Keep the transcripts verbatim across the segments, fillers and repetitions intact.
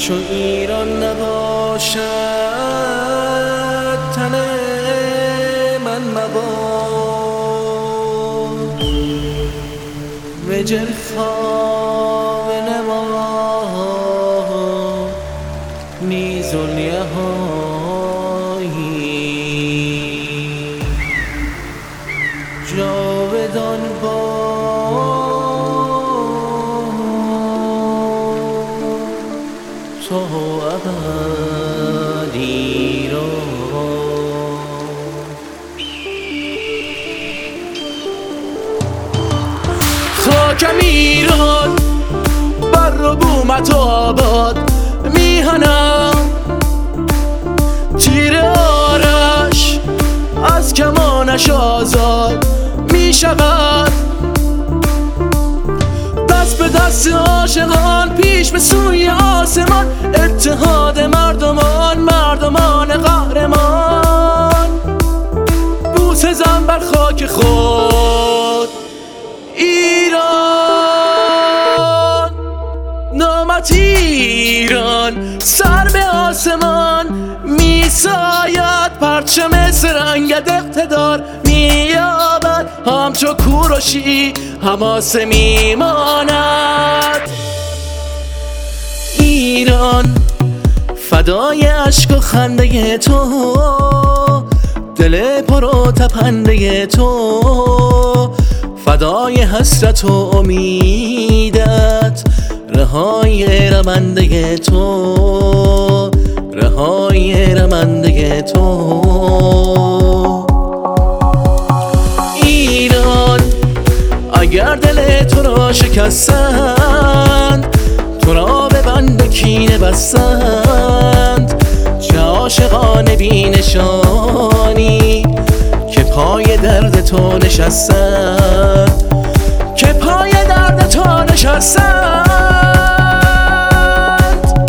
چو ایران نباشد تن من مباد وجل خواه نما نیز الیهایی جاودان با تو ابدی را خاکم ایران بر و بومت و آباد میهنم تیر آرش از کمانش آزاد میشود دست به دست عاشقان پیش به سوی آسمان اتحاد مردمان مردمان قهرمان بوسه زن بر خاک خود ایران نامت ایران سر به آسمان میساید پرچم سرنگت اقتدار مییابد همچو کوروشی حماسه میماند ایران فدای اشک و خنده تو دل پر و تپنده تو فدای حسرت و امیدت رهای رمنده تو رهای رمنده تو ایران اگر دل تو را شکستند تو را به بند کینه بستند چه عاشقان بی نشانی که پای درد تو نشستند که پای درد تو نشستند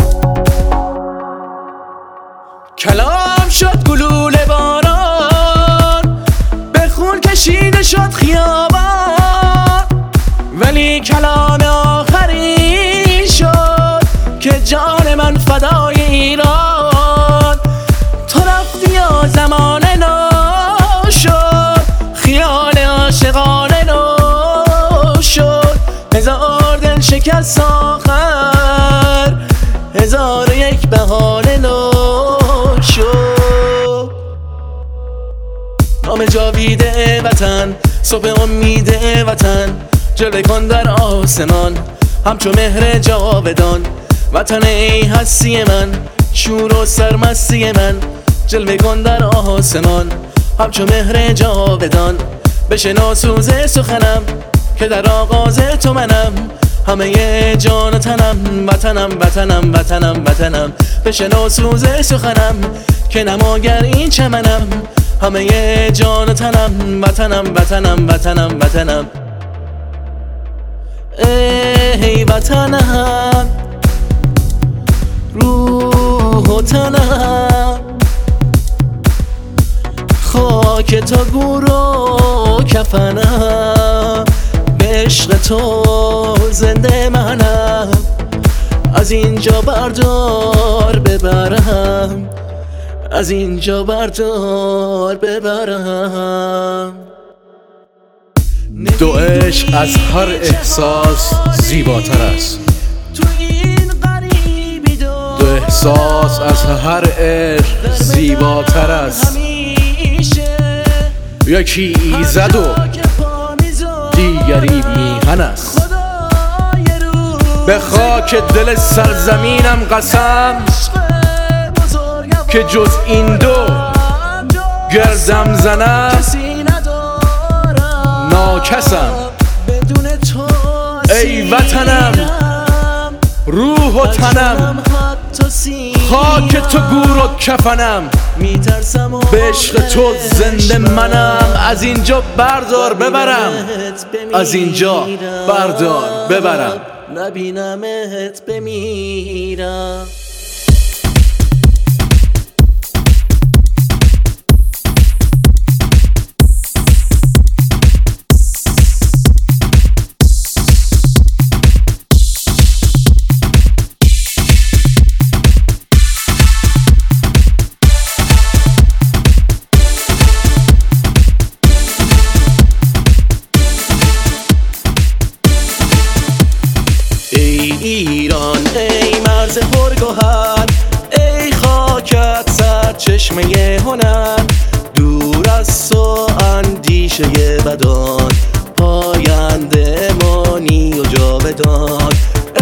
کلام شد گلوله باران به خون کشیده شد خیابان ولی کلام آخری شد که جان من فدای ایران تو رفتی و زمان نو شد خیال عاشقانه نو شد هزار دل شکست آخر هزار و یک بهانه نو شد نام جاویده وطن صبح امید وطن جلوه کن در آسمان همچو مهر جاودان وطن ای هستی من شور و سرمستی من جلوه کن در آسمان همچو مهر جاودان بشنو سوز سخنم که در آغاز تو منم همه جان و تنم وطنم وطنم وطنم وطنم بشنو سوز سخنم که نماگر این چمنم همه جان و تنم وطنم وطنم وطنم وطنم ای وطنم روح و تنم خاک تا گور و کفنم به عشق تو زنده منم از اینجا بردار ببرم از اینجا بردار ببرم دو عشق از هر احساس زیباتر است دو احساس از هر عشق زیباتر است یکی ایزد و دیگری میهن است به خاک دل سرزمینم قسم که جز این دو گردم زنم ناکسم ای وطنم روح و تنم خاک تو گور و کفنم به عشق تو زنده منم از اینجا بردار ببرم از اینجا بردار ببرم نبینمت بمیرم چشمه هنر، دور از تو اندیشه بدان، پاینده مانی و جاودان.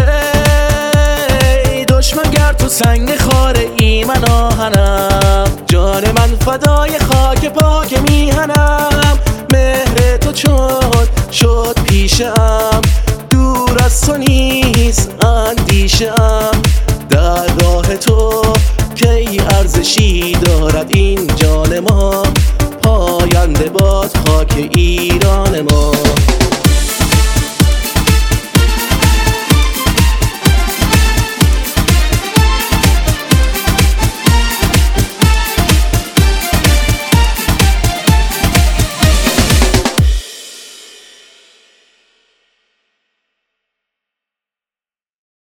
ای دشمن گر تو سنگ خاره ای من آهنم، جان من فدای خاک پاک میهنم. مهر تو چون شد پیشم، دور از تو نیست اندیشم. در راه تو کی ارزشی دارد این جان ما، پاینده باد خاک ایران ما.